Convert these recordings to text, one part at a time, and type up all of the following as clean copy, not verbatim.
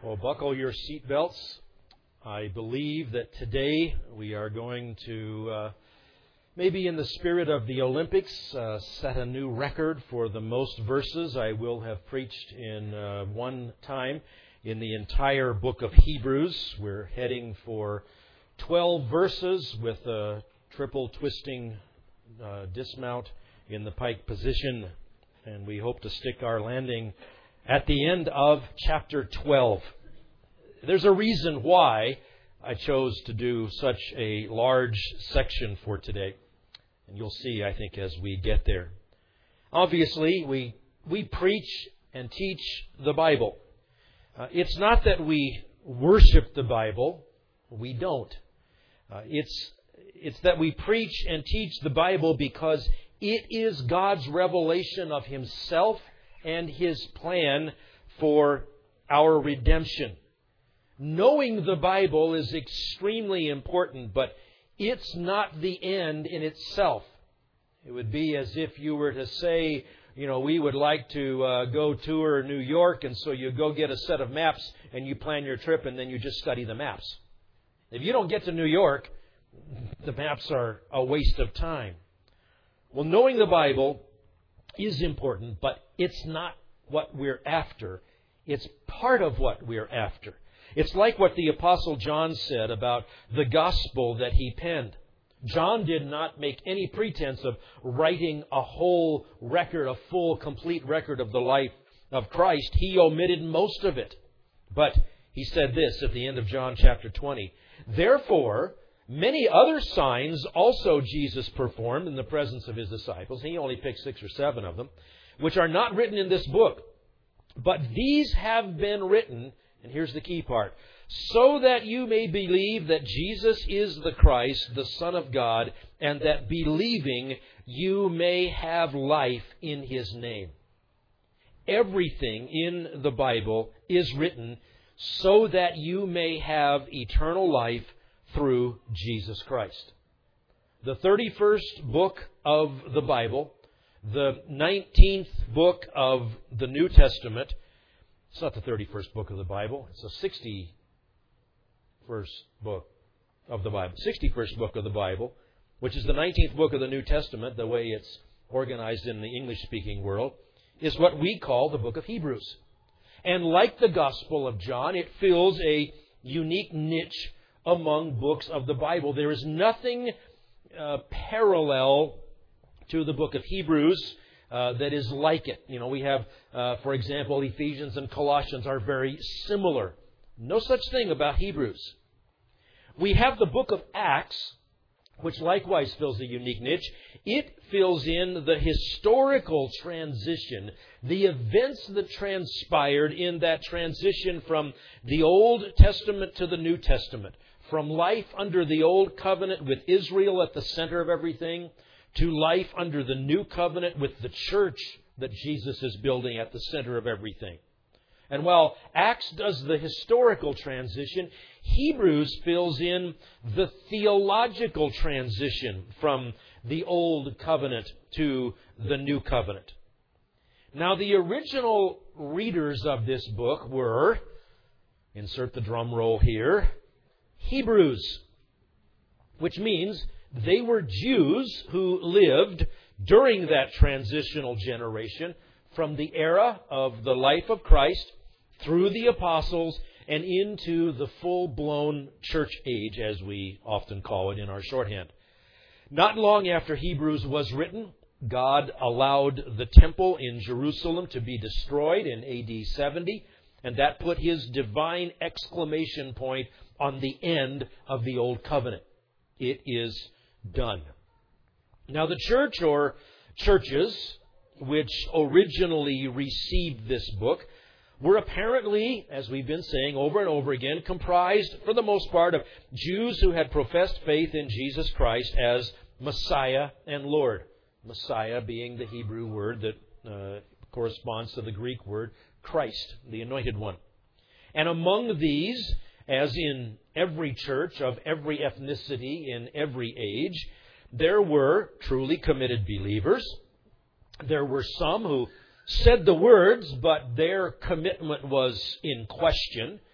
Well, buckle your seatbelts. I believe that today we are going to, maybe in the spirit of the Olympics, set a new record for the most verses I will have preached in one time in the entire book of Hebrews. We're heading for 12 verses with a triple twisting dismount in the pike position, and we hope to stick our landing at the end of chapter 12. There's a reason why I chose to do such a large section for today. And you'll see, I think, as we get there. Obviously, we preach and teach the Bible. It's not that we worship the Bible. We don't. It's that we preach and teach the Bible because it is God's revelation of Himself and His plan for our redemption. Knowing the Bible is extremely important, but it's not the end in itself. It would be as if you were to say, we would like to go tour New York, and so you go get a set of maps and you plan your trip and then you just study the maps. If you don't get to New York, the maps are a waste of time. Well, knowing the Bible is important, but it's not what we're after. It's part of what we're after. It's like what the Apostle John said about the gospel that he penned. John did not make any pretense of writing a whole record, a full, complete record of the life of Christ. He omitted most of it. But he said this at the end of John chapter 20. Therefore, many other signs also Jesus performed in the presence of His disciples. He only picked 6 or 7 of them, which are not written in this book. But these have been written, and here's the key part, so that you may believe that Jesus is the Christ, the Son of God, and that believing you may have life in His name. Everything in the Bible is written so that you may have eternal life through Jesus Christ. The 31st book of the Bible, the 19th book of the New Testament. It's not the 31st book of the Bible. It's the 61st book of the Bible. 61st book of the Bible, which is the 19th book of the New Testament, the way it's organized in the English-speaking world, is what we call the book of Hebrews. And like the Gospel of John, it fills a unique niche among books of the Bible. There is nothing parallel to the book of Hebrews that is like it. We have, for example, Ephesians and Colossians are very similar. No such thing about Hebrews. We have the book of Acts, which likewise fills a unique niche. It fills in the historical transition, the events that transpired in that transition from the Old Testament to the New Testament, from life under the Old Covenant with Israel at the center of everything, to life under the New Covenant with the church that Jesus is building at the center of everything. And while Acts does the historical transition, Hebrews fills in the theological transition from the Old Covenant to the New Covenant. Now, the original readers of this book were, insert the drum roll here, Hebrews, which means they were Jews who lived during that transitional generation from the era of the life of Christ through the apostles and into the full-blown church age, as we often call it in our shorthand. Not long after Hebrews was written, God allowed the temple in Jerusalem to be destroyed in AD 70, and that put His divine exclamation point on the end of the Old Covenant. It is done. Now, the church or churches which originally received this book were apparently, as we've been saying over and over again, comprised for the most part of Jews who had professed faith in Jesus Christ as Messiah and Lord. Messiah being the Hebrew word that corresponds to the Greek word Christ, the Anointed One. And among these, as in every church of every ethnicity in every age, there were truly committed believers. There were some who said the words, but their commitment was in question.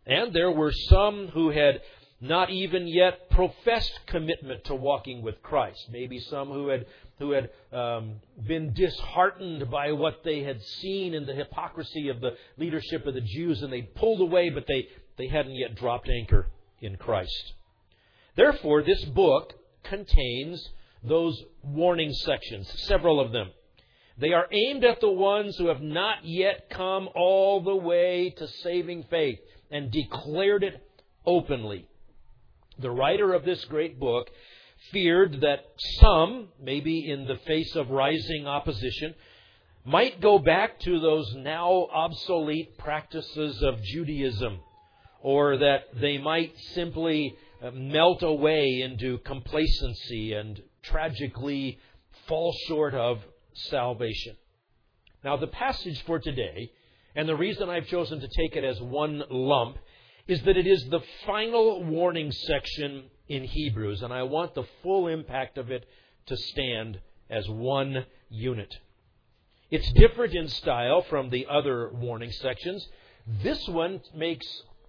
And there were some who had not even yet professed commitment to walking with Christ. Maybe some who had been disheartened by what they had seen in the hypocrisy of the leadership of the Jews, and they pulled away, but they hadn't yet dropped anchor in Christ. Therefore, this book contains those warning sections, several of them. They are aimed at the ones who have not yet come all the way to saving faith and declared it openly. The writer of this great book feared that some, maybe in the face of rising opposition, might go back to those now obsolete practices of Judaism, or that they might simply melt away into complacency and tragically fall short of salvation. Now, the passage for today, and the reason I've chosen to take it as one lump, is that it is the final warning section in Hebrews, and I want the full impact of it to stand as one unit. It's different in style from the other warning sections. This one makes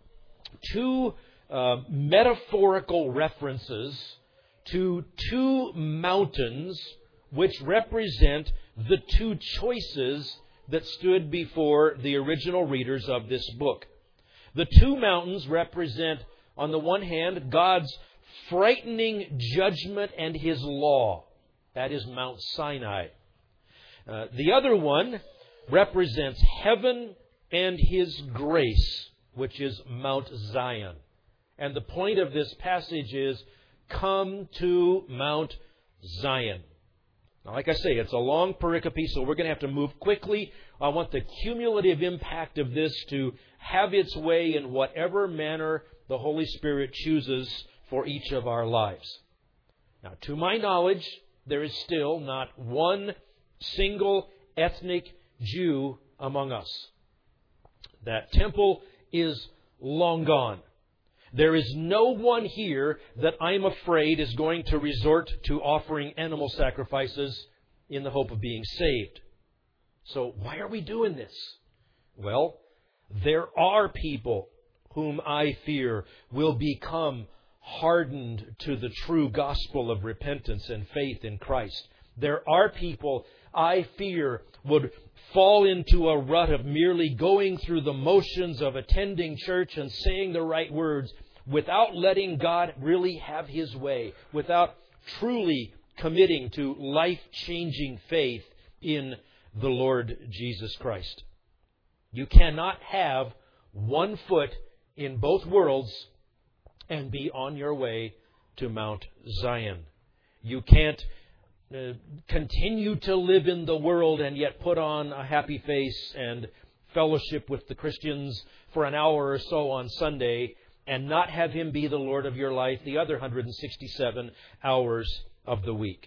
two metaphorical references to two mountains which represent the two choices that stood before the original readers of this book. The two mountains represent, on the one hand, God's frightening judgment and His law. That is Mount Sinai. The other one represents heaven and His grace, which is Mount Zion. And the point of this passage is, come to Mount Zion. Now, like I say, it's a long pericope, so we're going to have to move quickly. I want the cumulative impact of this to have its way in whatever manner the Holy Spirit chooses for each of our lives. Now, to my knowledge, there is still not one single ethnic Jew among us. That temple is long gone. There is no one here that I'm afraid is going to resort to offering animal sacrifices in the hope of being saved. So why are we doing this? Well, there are people whom I fear will become hardened to the true gospel of repentance and faith in Christ. There are people I fear would fall into a rut of merely going through the motions of attending church and saying the right words without letting God really have His way, without truly committing to life-changing faith in the Lord Jesus Christ. You cannot have one foot in both worlds and be on your way to Mount Zion. You can't continue to live in the world and yet put on a happy face and fellowship with the Christians for an hour or so on Sunday and not have Him be the Lord of your life the other 167 hours of the week.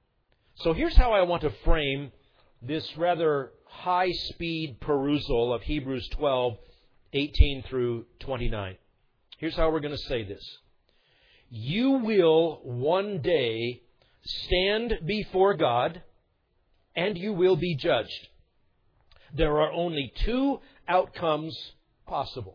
So here's how I want to frame this rather high-speed perusal of Hebrews 12, 18 through 29. Here's how we're going to say this. You will one day stand before God, and you will be judged. There are only two outcomes possible.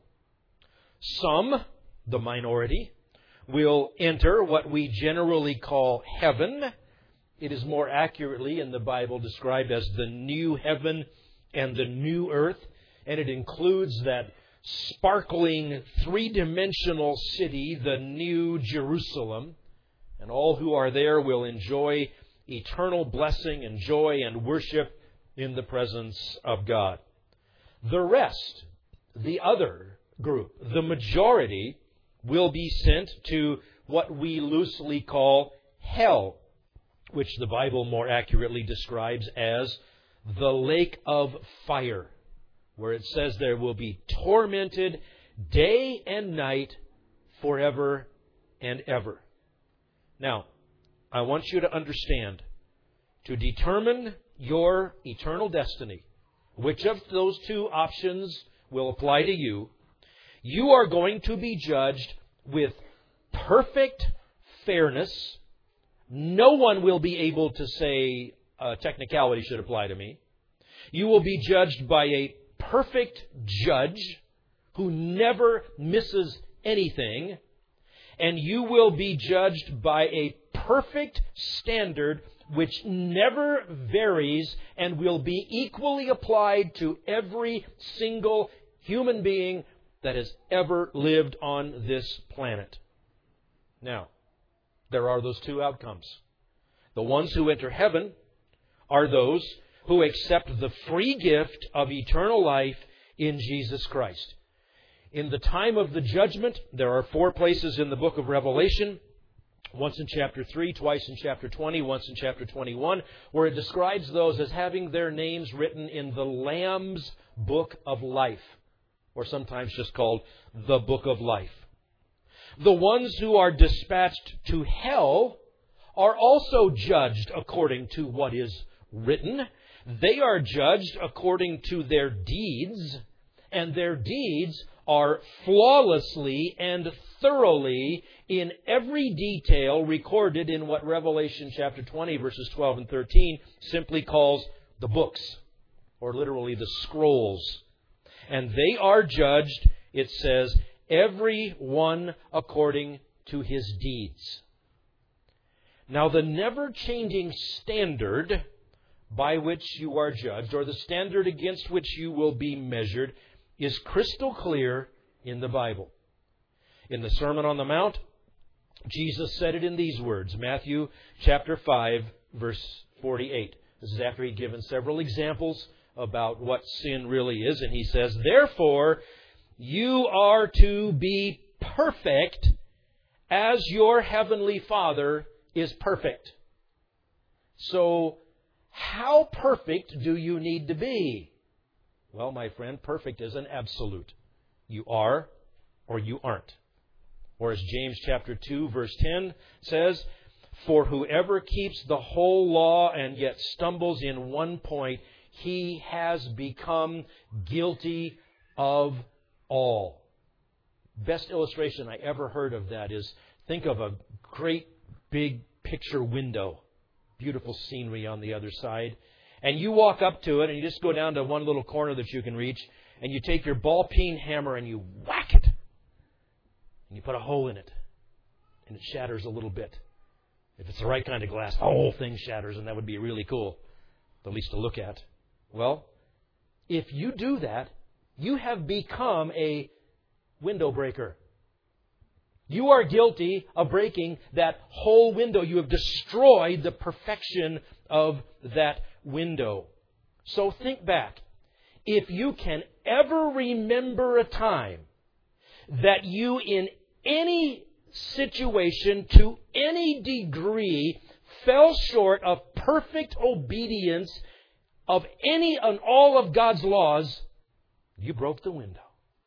Some, the minority, will enter what we generally call heaven. It is more accurately in the Bible described as the new heaven and the new earth, and it includes that sparkling three-dimensional city, the New Jerusalem. And all who are there will enjoy eternal blessing and joy and worship in the presence of God. The rest, the other group, the majority, will be sent to what we loosely call hell, which the Bible more accurately describes as the lake of fire, where it says there will be tormented day and night forever and ever. Now, I want you to understand, to determine your eternal destiny, which of those two options will apply to you, you are going to be judged with perfect fairness. No one will be able to say technicality should apply to me. You will be judged by a perfect judge who never misses anything, and you will be judged by a perfect standard which never varies and will be equally applied to every single human being that has ever lived on this planet. Now, there are those two outcomes. The ones who enter heaven are those who accept the free gift of eternal life in Jesus Christ. In the time of the judgment, there are 4 places in the book of Revelation, once in chapter 3, twice in chapter 20, once in chapter 21, where it describes those as having their names written in the Lamb's Book of Life, or sometimes just called the Book of Life. The ones who are dispatched to hell are also judged according to what is written. They are judged according to their deeds, and their deeds are flawlessly and thoroughly in every detail recorded in what Revelation chapter 20 verses 12 and 13 simply calls the books, or literally the scrolls. And they are judged, it says, every one according to his deeds. Now, the never-changing standard by which you are judged, or the standard against which you will be measured, is crystal clear in the Bible. In the Sermon on the Mount, Jesus said it in these words, Matthew chapter 5, verse 48. This is after he'd given several examples about what sin really is, and he says, "Therefore, you are to be perfect as your heavenly Father is perfect." So, how perfect do you need to be? Well, my friend, perfect is an absolute. You are or you aren't. Or as James chapter 2 verse 10 says, "For whoever keeps the whole law and yet stumbles in one point, he has become guilty of all." Best illustration I ever heard of that is, think of a great big picture window. Beautiful scenery on the other side. And you walk up to it and you just go down to one little corner that you can reach, and you take your ball-peen hammer and you whack it. And you put a hole in it. And it shatters a little bit. If it's the right kind of glass, the whole thing shatters, and that would be really cool, at least to look at. Well, if you do that, you have become a window breaker. You are guilty of breaking that whole window. You have destroyed the perfection of that window. So think back. If you can ever remember a time that you, in any situation, to any degree, fell short of perfect obedience of any and all of God's laws, you broke the window.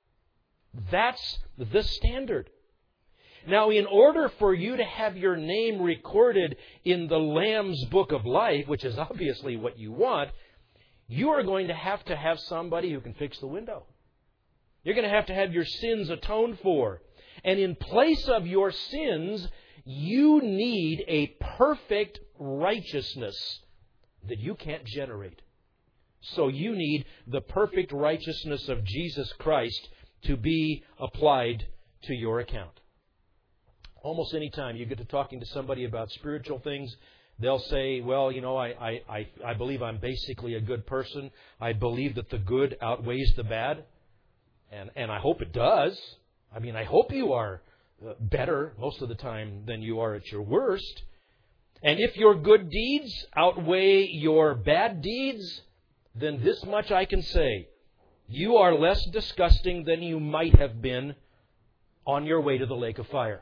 That's the standard. Now, in order for you to have your name recorded in the Lamb's Book of Life, which is obviously what you want, you are going to have somebody who can fix the window. You're going to have your sins atoned for. And in place of your sins, you need a perfect righteousness that you can't generate. So you need the perfect righteousness of Jesus Christ to be applied to your account. Almost any time you get to talking to somebody about spiritual things, they'll say, well, you know, I believe I'm basically a good person. I believe that the good outweighs the bad. And I hope it does. I mean, I hope you are better most of the time than you are at your worst. And if your good deeds outweigh your bad deeds, then this much I can say. You are less disgusting than you might have been on your way to the lake of fire.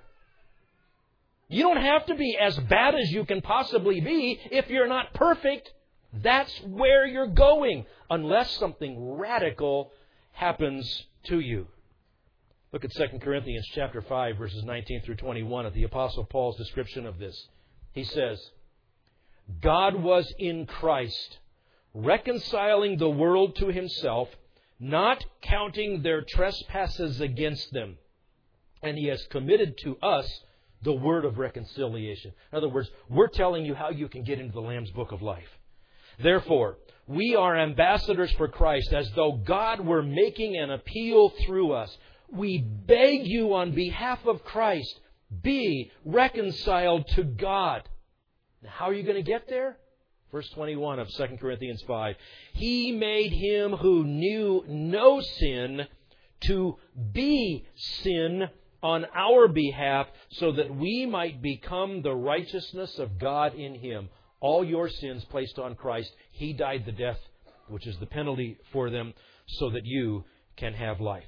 You don't have to be as bad as you can possibly be if you're not perfect. That's where you're going, unless something radical happens to you. Look at 2 Corinthians chapter 5, verses 19 through 21 at the Apostle Paul's description of this. He says, "God was in Christ, reconciling the world to Himself, not counting their trespasses against them. And He has committed to us the word of reconciliation." In other words, we're telling you how you can get into the Lamb's Book of Life. "Therefore, We are ambassadors for Christ, as though God were making an appeal through us. We beg you on behalf of Christ, be reconciled to God. Now, how are you going to get there? Verse 21 of 2 Corinthians 5. He made Him who knew no sin to be sin on our behalf, so that we might become the righteousness of God in Him. All your sins placed on Christ. He died the death, which is the penalty for them, so that you can have life.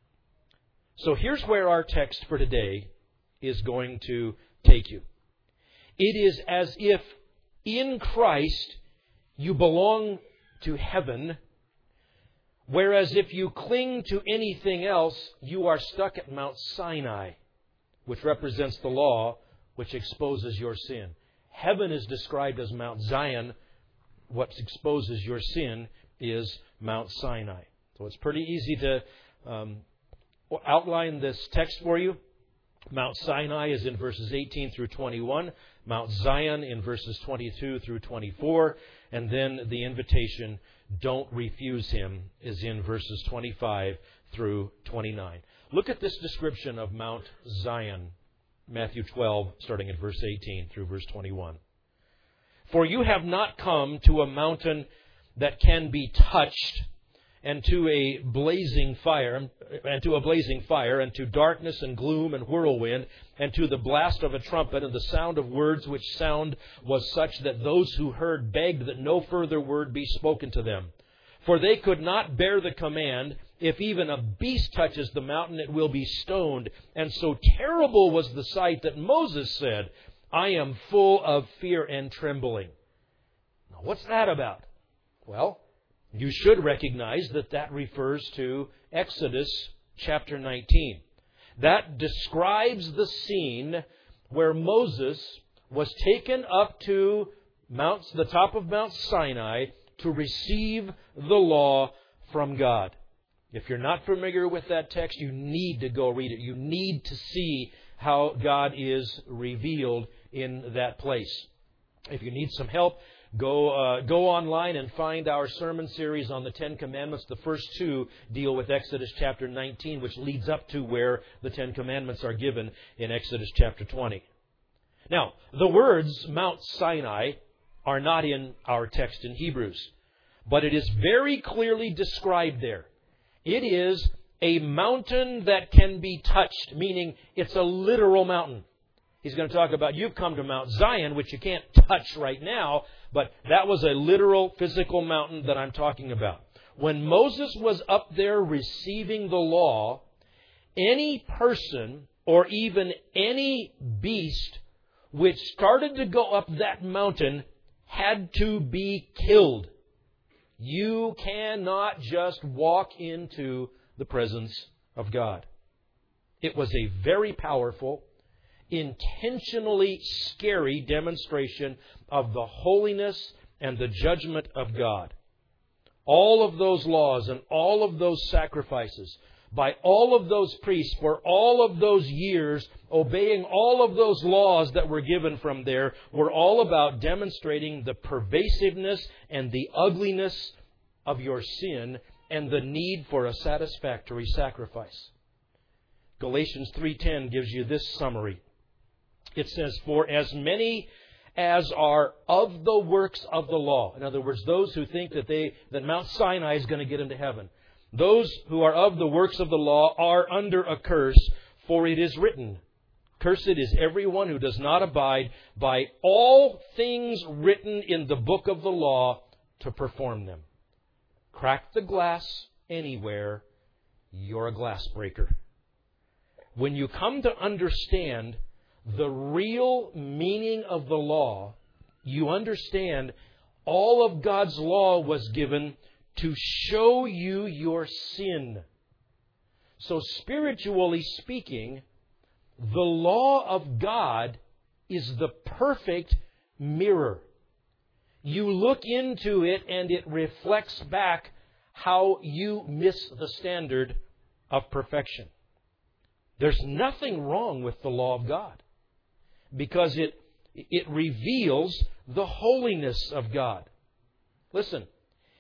So here's where our text for today is going to take you. It is as if in Christ you belong to heaven, whereas if you cling to anything else, you are stuck at Mount Sinai, which represents the law, which exposes your sin. Heaven is described as Mount Zion. What exposes your sin is Mount Sinai. So it's pretty easy to outline this text for you. Mount Sinai is in verses 18 through 21. Mount Zion in verses 22 through 24. And then the invitation, don't refuse Him, is in verses 25 through 29. Look at this description of Mount Zion. Matthew 12, starting at verse 18 through verse 21. For you have not come to a mountain that can be touched, and to a blazing fire, and to darkness and gloom and whirlwind, and to the blast of a trumpet and the sound of words, which sound was such that those who heard begged that no further word be spoken to them. For they could not bear the command, if even a beast touches the mountain, it will be stoned. And so terrible was the sight that Moses said, I am full of fear and trembling. Now, what's that about? Well, you should recognize that refers to Exodus chapter 19. That describes the scene where Moses was taken up to the top of Mount Sinai to receive the law from God. If you're not familiar with that text, you need to go read it. You need to see how God is revealed in that place. If you need some help, go online and find our sermon series on the Ten Commandments. The first two deal with Exodus chapter 19, which leads up to where the Ten Commandments are given in Exodus chapter 20. Now, the words Mount Sinai are not in our text in Hebrews, but it is very clearly described there. It is a mountain that can be touched, meaning it's a literal mountain. He's going to talk about, you've come to Mount Zion, which you can't touch right now, but that was a literal physical mountain that I'm talking about. When Moses was up there receiving the law, any person or even any beast which started to go up that mountain had to be killed. You cannot just walk into the presence of God. It was a very powerful, intentionally scary demonstration of the holiness and the judgment of God. All of those laws and all of those sacrifices by all of those priests for all of those years, obeying all of those laws that were given from there, were all about demonstrating the pervasiveness and the ugliness of your sin and the need for a satisfactory sacrifice. Galatians 3:10 gives you this summary. It says, for as many as are of the works of the law. In other words, those who think that Mount Sinai is going to get them to heaven. Those who are of the works of the law are under a curse, for it is written, cursed is everyone who does not abide by all things written in the book of the law to perform them. Crack the glass anywhere, you're a glass breaker. When you come to understand the real meaning of the law, you understand all of God's law was given to show you your sin. So spiritually speaking, the law of God is the perfect mirror. You look into it and it reflects back how you miss the standard of perfection. There's nothing wrong with the law of God because it reveals the holiness of God. Listen,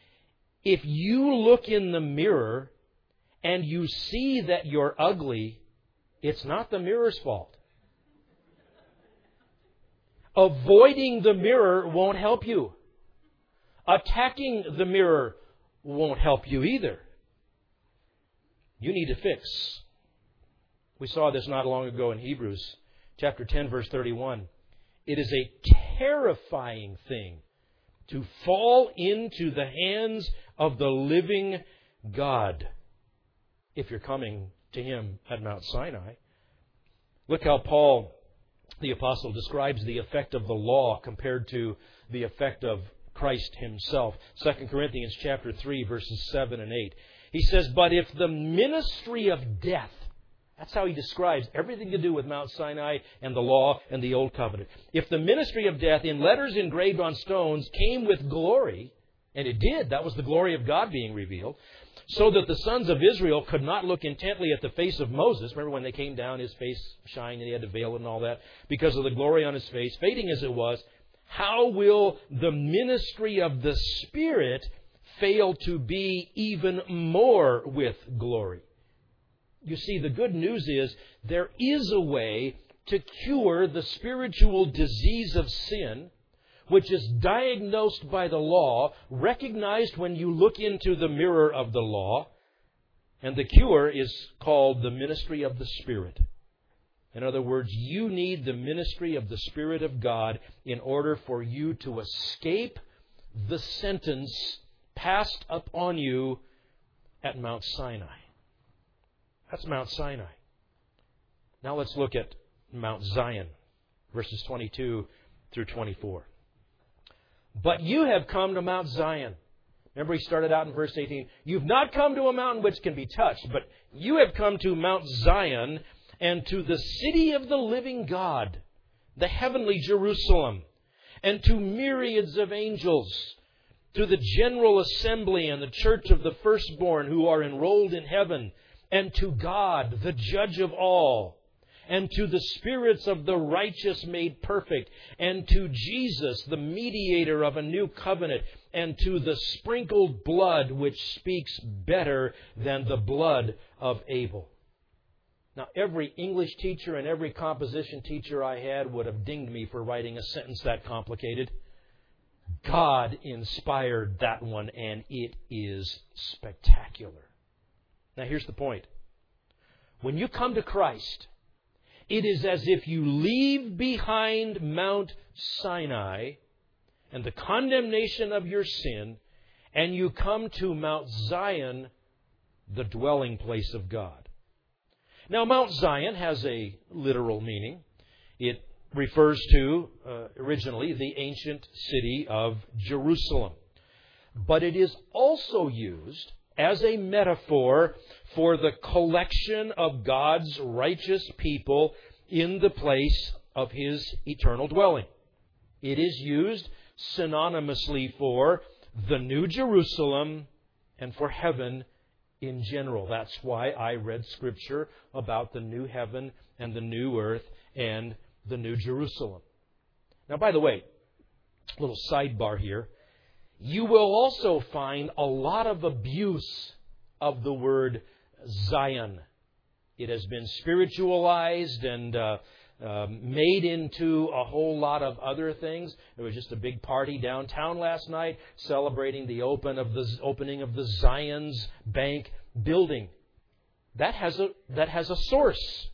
if you look in the mirror and you see that you're ugly, it's not the mirror's fault. Avoiding the mirror won't help you. Attacking the mirror won't help you either. You need to fix. We saw this not long ago in Hebrews chapter 10, verse 31. It is a terrifying thing to fall into the hands of the living God if you're coming to Him at Mount Sinai. Look how Paul, the apostle, describes the effect of the law compared to the effect of Christ Himself. 2 Corinthians chapter 3, verses 7 and 8. He says, "But if the ministry of death," that's how he describes everything to do with Mount Sinai and the law and the Old Covenant. "If the ministry of death in letters engraved on stones came with glory," and it did, that was the glory of God being revealed, "so that the sons of Israel could not look intently at the face of Moses." Remember when they came down, his face shined and he had to veil it and all that, because of the glory on his face, fading as it was. How will the ministry of the Spirit fail to be even more with glory? You see, the good news is there is a way to cure the spiritual disease of sin, which is diagnosed by the law, recognized when you look into the mirror of the law, and the cure is called the ministry of the Spirit. In other words, you need the ministry of the Spirit of God in order for you to escape the sentence passed upon you at Mount Sinai. That's Mount Sinai. Now let's look at Mount Zion, verses 22 through 24. "But you have come to Mount Zion." Remember, he started out in verse 18. "You've not come to a mountain which can be touched, but you have come to Mount Zion and to the city of the living God, the heavenly Jerusalem, and to myriads of angels, to the general assembly and the church of the firstborn who are enrolled in heaven, and to God, the judge of all, and to the spirits of the righteous made perfect, and to Jesus, the mediator of a new covenant, and to the sprinkled blood which speaks better than the blood of Abel." Now, every English teacher and every composition teacher I had would have dinged me for writing a sentence that complicated. God inspired that one, and it is spectacular. Now, here's the point. When you come to Christ, it is as if you leave behind Mount Sinai and the condemnation of your sin, and you come to Mount Zion, the dwelling place of God. Now, Mount Zion has a literal meaning. It refers to, originally, the ancient city of Jerusalem. But it is also used as a metaphor for the collection of God's righteous people in the place of His eternal dwelling. It is used synonymously for the New Jerusalem and for heaven in general. That's why I read Scripture about the new heaven and the new earth and the New Jerusalem. Now, by the way, a little sidebar here. You will also find a lot of abuse of the word Zion. It has been spiritualized and made into a whole lot of other things. There was just a big party downtown last night celebrating the opening of the Zion's Bank building. That has a source.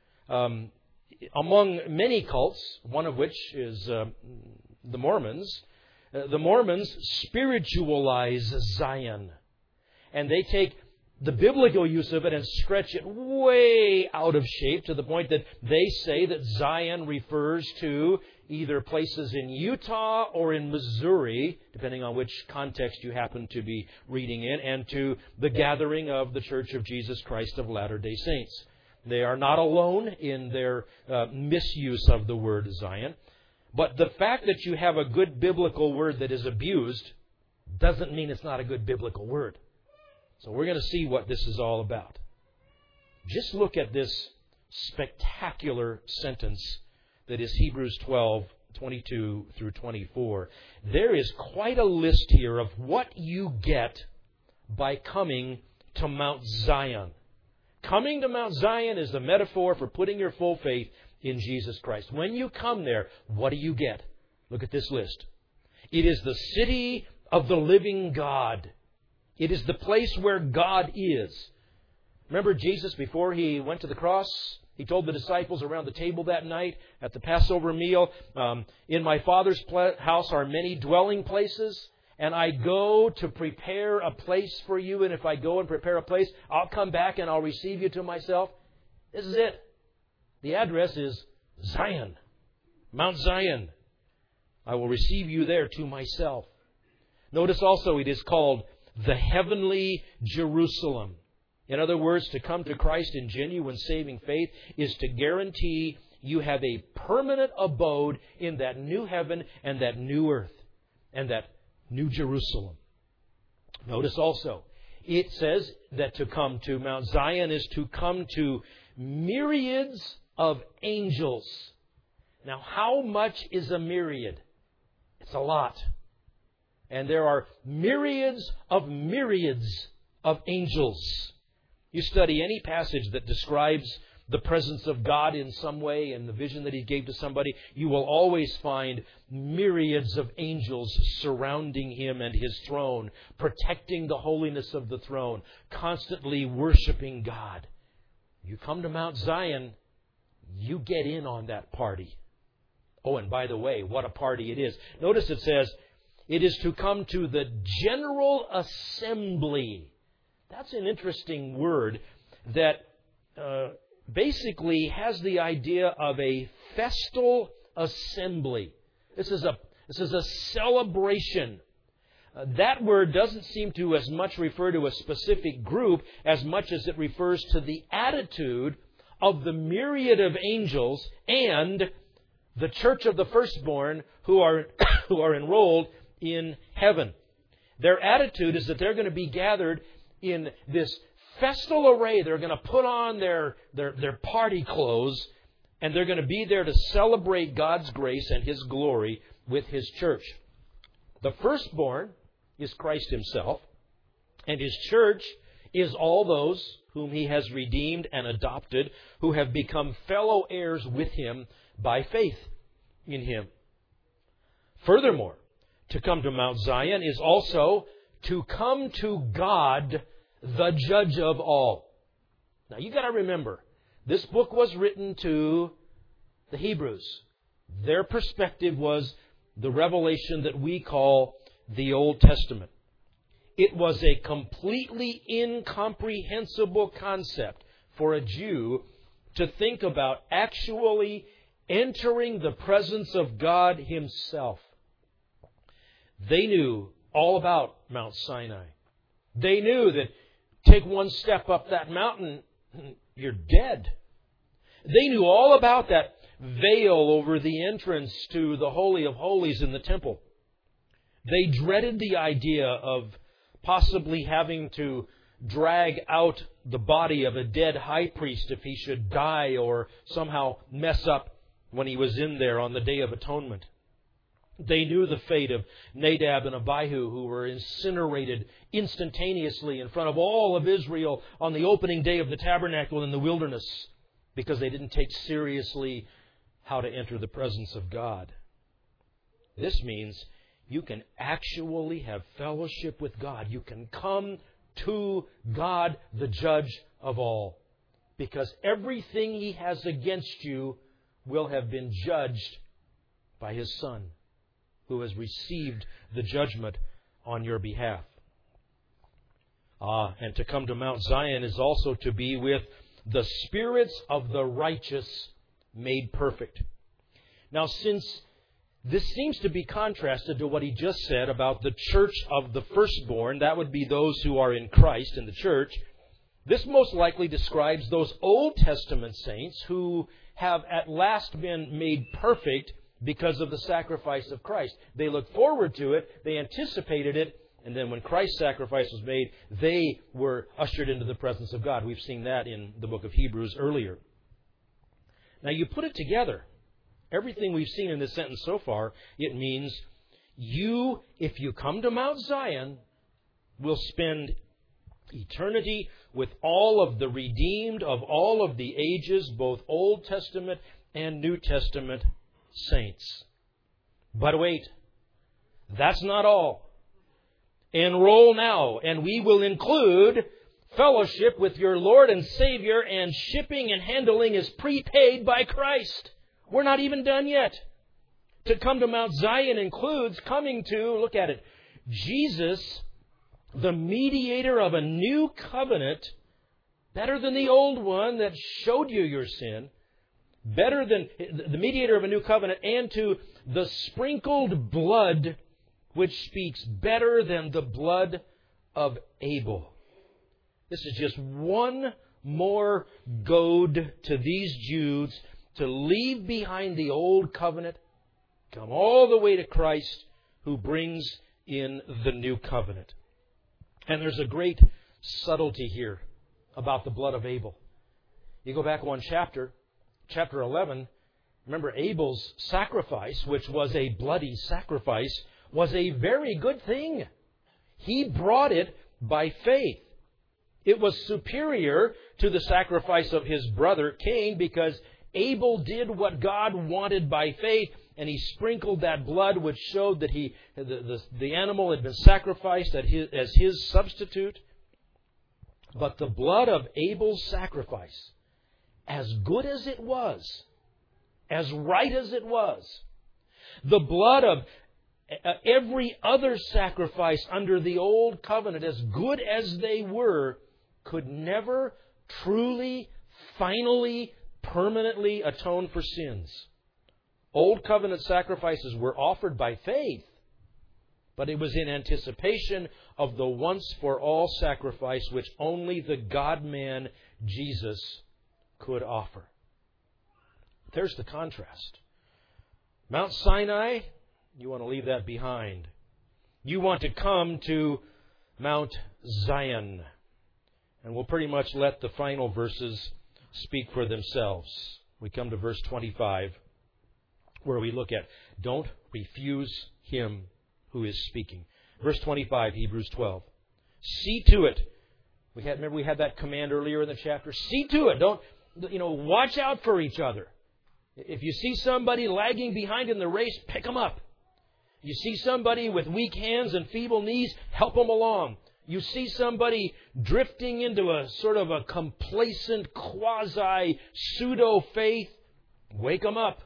Among many cults, one of which is the Mormons, the Mormons spiritualize Zion. And they take the biblical use of it and stretch it way out of shape to the point that they say that Zion refers to either places in Utah or in Missouri, depending on which context you happen to be reading in, and to the gathering of the Church of Jesus Christ of Latter-day Saints. They are not alone in their misuse of the word Zion. But the fact that you have a good biblical word that is abused doesn't mean it's not a good biblical word. So we're going to see what this is all about. Just look at this spectacular sentence that is Hebrews 12, 22 through 24. There is quite a list here of what you get by coming to Mount Zion. Coming to Mount Zion is the metaphor for putting your full faith in Jesus Christ. When you come there, what do you get? Look at this list. It is the city of the living God. It is the place where God is. Remember Jesus, before He went to the cross, He told the disciples around the table that night at the Passover meal, in my Father's house are many dwelling places, and I go to prepare a place for you. And if I go and prepare a place, I'll come back and I'll receive you to myself. This is it. The address is Zion, Mount Zion. I will receive you there to myself. Notice also it is called the heavenly Jerusalem. In other words, to come to Christ in genuine saving faith is to guarantee you have a permanent abode in that new heaven and that new earth and that New Jerusalem. Notice also, it says that to come to Mount Zion is to come to myriads of angels. Now, how much is a myriad? It's a lot. And there are myriads of angels. You study any passage that describes the presence of God in some way and the vision that He gave to somebody, you will always find myriads of angels surrounding Him and His throne, protecting the holiness of the throne, constantly worshiping God. You come to Mount Zion, you get in on that party. Oh, and by the way, what a party it is. Notice it says, it is to come to the general assembly. That's an interesting word that basically has the idea of a festal assembly. This is a celebration. That word doesn't seem to as much refer to a specific group as much as it refers to the attitude of the myriad of angels and the church of the firstborn who are enrolled in heaven. Their attitude is that they're going to be gathered in this festal array. They're going to put on their party clothes, and they're going to be there to celebrate God's grace and His glory with His church. The firstborn is Christ Himself, and His church is all those whom He has redeemed and adopted, who have become fellow heirs with Him by faith in Him. Furthermore, to come to Mount Zion is also to come to God, the judge of all. Now, you've got to remember, this book was written to the Hebrews. Their perspective was the revelation that we call the Old Testament. It was a completely incomprehensible concept for a Jew to think about actually entering the presence of God Himself. They knew all about Mount Sinai. They knew that take one step up that mountain, you're dead. They knew all about that veil over the entrance to the Holy of Holies in the temple. They dreaded the idea of possibly having to drag out the body of a dead high priest if he should die or somehow mess up when he was in there on the Day of Atonement. They knew the fate of Nadab and Abihu, who were incinerated instantaneously in front of all of Israel on the opening day of the tabernacle in the wilderness because they didn't take seriously how to enter the presence of God. This means you can actually have fellowship with God. You can come to God, the judge of all, because everything He has against you will have been judged by His Son, who has received the judgment on your behalf. And to come to Mount Zion is also to be with the spirits of the righteous made perfect. Now, since this seems to be contrasted to what he just said about the church of the firstborn, that would be those who are in Christ in the church, this most likely describes those Old Testament saints who have at last been made perfect because of the sacrifice of Christ. They looked forward to it, they anticipated it, and then when Christ's sacrifice was made, they were ushered into the presence of God. We've seen that in the book of Hebrews earlier. Now you put it together, everything we've seen in this sentence so far, it means you, if you come to Mount Zion, will spend eternity with all of the redeemed of all of the ages, both Old Testament and New Testament saints. But wait, that's not all. Enroll now, and we will include fellowship with your Lord and Savior, and shipping and handling is prepaid by Christ. We're not even done yet. To come to Mount Zion includes coming to, look at it, Jesus, the mediator of a new covenant, better than the old one that showed you your sin, better than the mediator of a new covenant, and to the sprinkled blood, which speaks better than the blood of Abel. This is just one more goad to these Jews to leave behind the old covenant, come all the way to Christ, who brings in the new covenant. And there's a great subtlety here about the blood of Abel. You go back one chapter, chapter 11, remember Abel's sacrifice, which was a bloody sacrifice, was a very good thing. He brought it by faith. It was superior to the sacrifice of his brother Cain because Abel did what God wanted by faith, and he sprinkled that blood, which showed that the animal had been sacrificed as his substitute. But the blood of Abel's sacrifice, as good as it was, as right as it was, the blood of every other sacrifice under the old covenant, as good as they were, could never truly, finally, permanently atone for sins. Old covenant sacrifices were offered by faith, but it was in anticipation of the once-for-all sacrifice which only the God-man Jesus could offer. There's the contrast. Mount Sinai, you want to leave that behind. You want to come to Mount Zion. And we'll pretty much let the final verses speak for themselves. We come to verse 25, where we look at, don't refuse Him who is speaking. Verse 25, Hebrews 12. See to it. Remember we had that command earlier in the chapter. See to it. Don't, watch out for each other. If you see somebody lagging behind in the race, pick them up. You see somebody with weak hands and feeble knees, help them along. You see somebody drifting into a sort of a complacent, quasi-pseudo-faith, wake them up.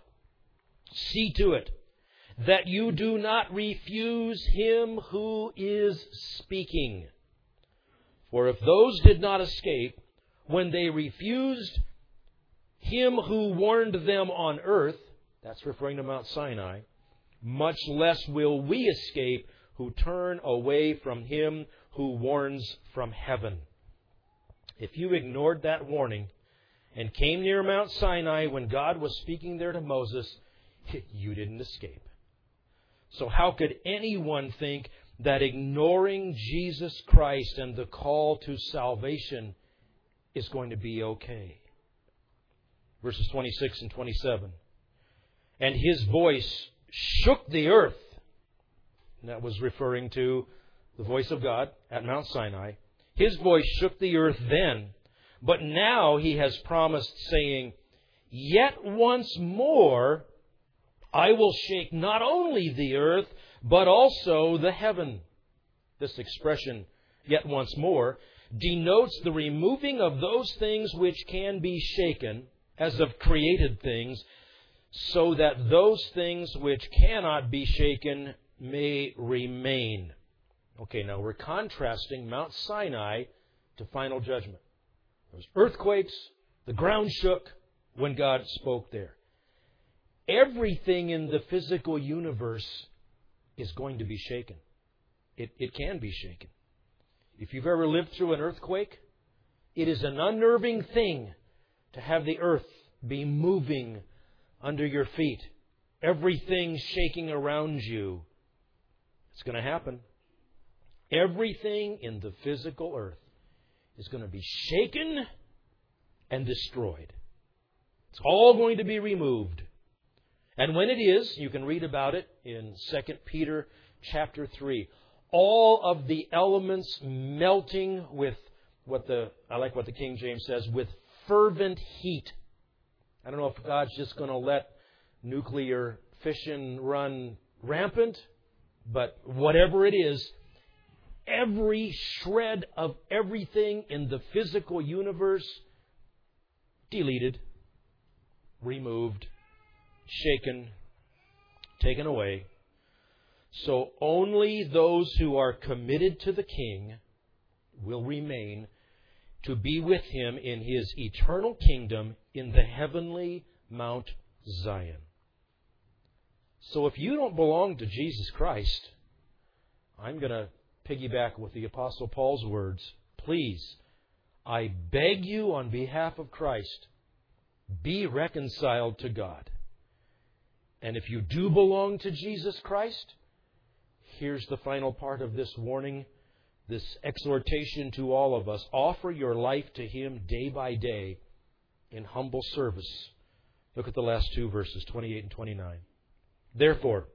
See to it that you do not refuse Him who is speaking. For if those did not escape when they refused Him who warned them on earth, that's referring to Mount Sinai, much less will we escape who turn away from Him who warns from heaven. If you ignored that warning and came near Mount Sinai when God was speaking there to Moses, you didn't escape. So how could anyone think that ignoring Jesus Christ and the call to salvation is going to be okay? Verses 26 and 27. And His voice shook the earth. And that was referring to the voice of God at Mount Sinai. His voice shook the earth then, but now He has promised, saying, yet once more I will shake not only the earth, but also the heaven. This expression, yet once more, denotes the removing of those things which can be shaken, as of created things, so that those things which cannot be shaken may remain. Okay, now we're contrasting Mount Sinai to final judgment. There was earthquakes, the ground shook when God spoke there. Everything in the physical universe is going to be shaken. It can be shaken. If you've ever lived through an earthquake, it is an unnerving thing to have the earth be moving under your feet. Everything shaking around you. It's going to happen. Everything in the physical earth is going to be shaken and destroyed. It's all going to be removed. And when it is, you can read about it in 2 Peter chapter 3. All of the elements melting with I like what the King James says, with fervent heat. I don't know if God's just going to let nuclear fission run rampant, but whatever it is, every shred of everything in the physical universe deleted, removed, shaken, taken away. So only those who are committed to the King will remain to be with Him in His eternal kingdom in the heavenly Mount Zion. So if you don't belong to Jesus Christ, I'm going to piggyback with the Apostle Paul's words. Please, I beg you on behalf of Christ, be reconciled to God. And if you do belong to Jesus Christ, here's the final part of this warning, this exhortation to all of us. Offer your life to Him day by day in humble service. Look at the last two verses, 28 and 29. Therefore,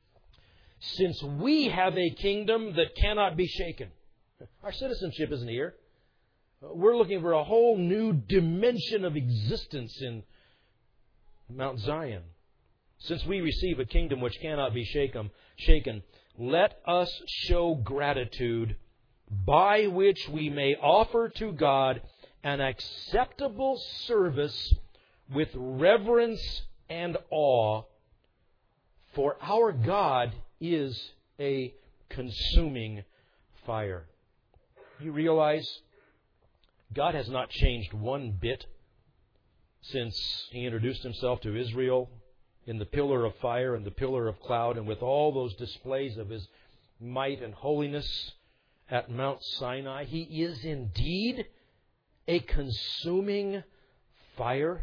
since we have a kingdom that cannot be shaken, our citizenship isn't here. We're looking for a whole new dimension of existence in Mount Zion. Since we receive a kingdom which cannot be shaken, let us show gratitude by which we may offer to God an acceptable service with reverence and awe. For our God is a consuming fire. You realize God has not changed one bit since He introduced Himself to Israel in the pillar of fire and the pillar of cloud, and with all those displays of His might and holiness at Mount Sinai. He is indeed a consuming fire.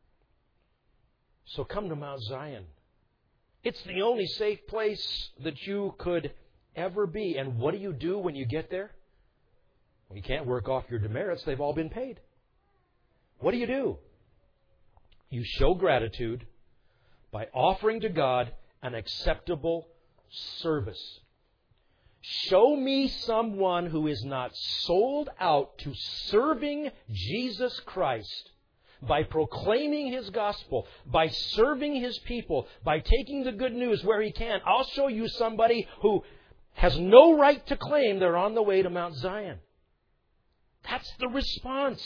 So come to Mount Zion. It's the only safe place that you could ever be. And what do you do when you get there? Well, you can't work off your demerits. They've all been paid. What do? You show gratitude by offering to God an acceptable service. Show me someone who is not sold out to serving Jesus Christ by proclaiming His gospel, by serving His people, by taking the good news where he can. I'll show you somebody who has no right to claim they're on the way to Mount Zion. That's the response.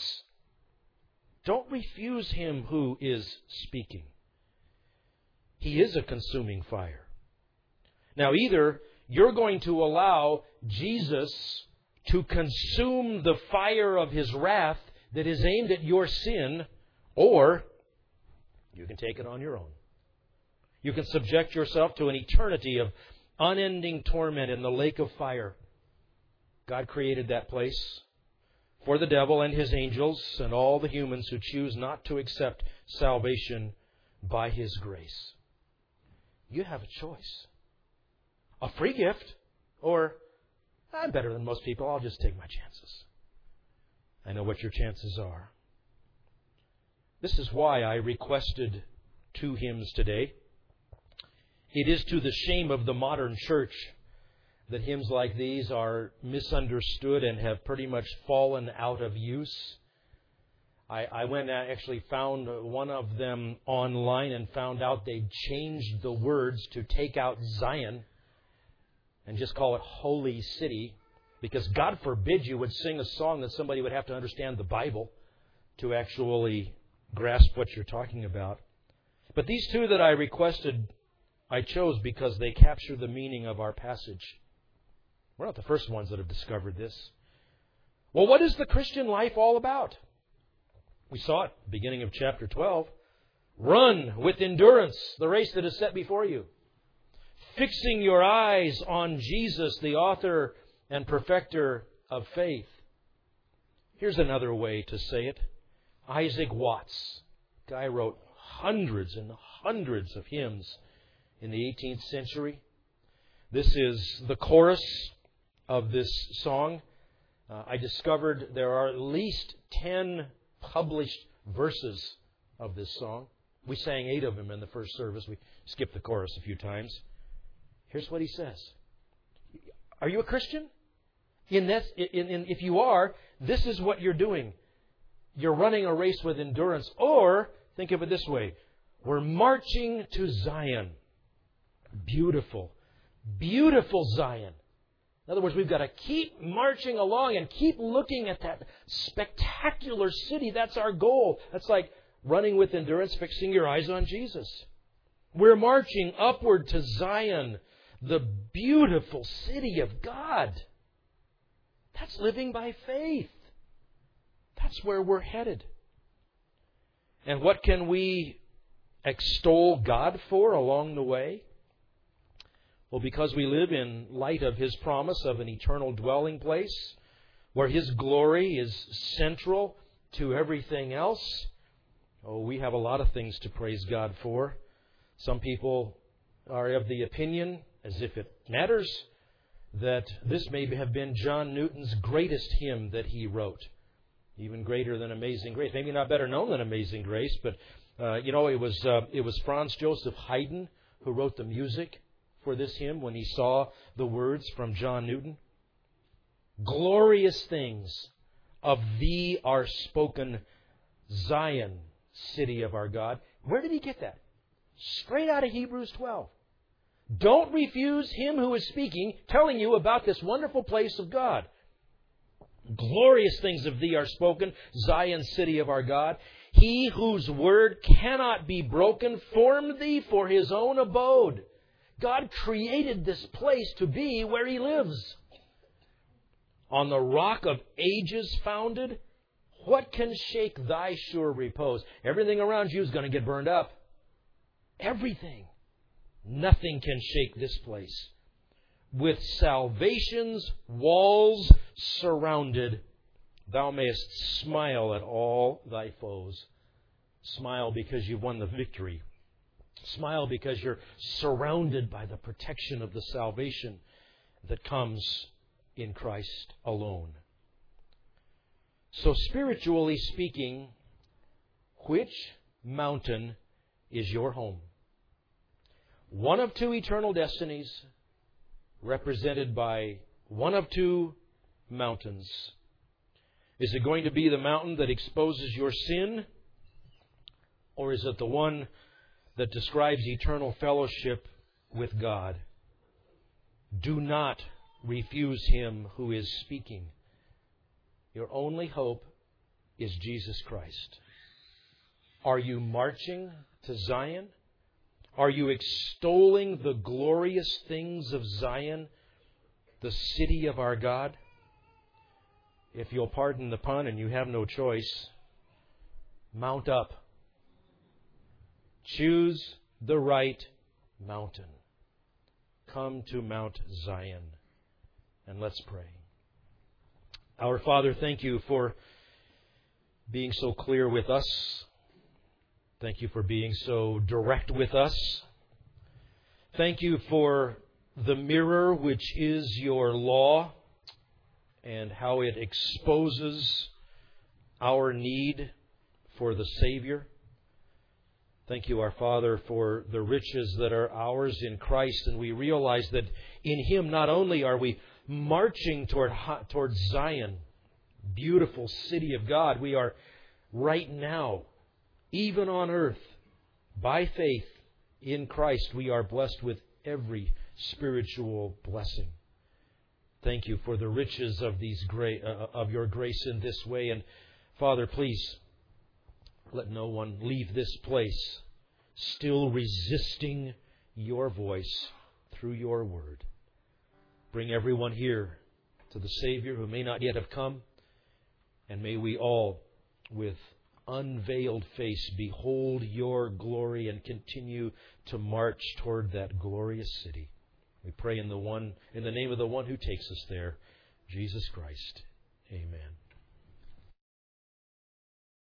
Don't refuse Him who is speaking. He is a consuming fire. Now, either you're going to allow Jesus to consume the fire of His wrath that is aimed at your sin, or you can take it on your own. You can subject yourself to an eternity of unending torment in the lake of fire. God created that place for the devil and his angels and all the humans who choose not to accept salvation by His grace. You have a choice. A free gift, or I'm better than most people, I'll just take my chances. I know what your chances are. This is why I requested 2 hymns today. It is to the shame of the modern church that hymns like these are misunderstood and have pretty much fallen out of use. I went and actually found one of them online and found out they'd changed the words to take out Zion and just call it Holy City, because God forbid you would sing a song that somebody would have to understand the Bible to actually grasp what you're talking about. But these 2 that I requested, I chose because they capture the meaning of our passage. We're not the first ones that have discovered this. Well, what is the Christian life all about? We saw it at the beginning of chapter 12. Run with endurance the race that is set before you, fixing your eyes on Jesus, the author and perfecter of faith. Here's another way to say it. Isaac Watts, guy wrote hundreds and hundreds of hymns in the 18th century. This is the chorus of this song. I discovered there are at least 10 published verses of this song. We sang 8 of them in the first service. We skipped the chorus a few times. Here's what he says. Are you a Christian? If you are, this is what you're doing. You're running a race with endurance. Or, think of it this way, we're marching to Zion. Beautiful, beautiful Zion. In other words, we've got to keep marching along and keep looking at that spectacular city. That's our goal. That's like running with endurance, fixing your eyes on Jesus. We're marching upward to Zion, the beautiful city of God. That's living by faith. That's where we're headed. And what can we extol God for along the way? Well, because we live in light of His promise of an eternal dwelling place, where His glory is central to everything else. Oh, we have a lot of things to praise God for. Some people are of the opinion, as if it matters, that this may have been John Newton's greatest hymn that he wrote. Even greater than Amazing Grace. Maybe not better known than Amazing Grace, but it was Franz Joseph Haydn who wrote the music for this hymn when he saw the words from John Newton. Glorious things of Thee are spoken, Zion, city of our God. Where did he get that? Straight out of Hebrews 12. Don't refuse Him who is speaking, telling you about this wonderful place of God. Glorious things of Thee are spoken, Zion, city of our God. He whose word cannot be broken formed Thee for His own abode. God created this place to be where He lives. On the rock of ages founded, what can shake Thy sure repose? Everything around you is going to get burned up. Everything. Nothing can shake this place. With salvation's walls surrounded, Thou mayest smile at all Thy foes. Smile because you've won the victory. Smile because you're surrounded by the protection of the salvation that comes in Christ alone. So spiritually speaking, which mountain is your home? One of two eternal destinies represented by one of two mountains. Is it going to be the mountain that exposes your sin? Or is it the one that describes eternal fellowship with God? Do not refuse Him who is speaking. Your only hope is Jesus Christ. Are you marching to Zion? Are you extolling the glorious things of Zion, the city of our God? If you'll pardon the pun and you have no choice, mount up. Choose the right mountain. Come to Mount Zion. And let's pray. Our Father, thank You for being so clear with us. Thank You for being so direct with us. Thank You for the mirror which is Your law and how it exposes our need for the Savior. Thank You, our Father, for the riches that are ours in Christ, and we realize that in Him not only are we marching toward Zion, beautiful city of God, we are right now, even on earth, by faith in Christ, we are blessed with every spiritual blessing. Thank You for the riches of of Your grace in this way. And Father, please let no one leave this place still resisting Your voice through Your word. Bring everyone here to the Savior who may not yet have come, and may we all, with unveiled face, behold Your glory and continue to march toward that glorious city. We pray in the name of the one who takes us there, Jesus Christ. Amen.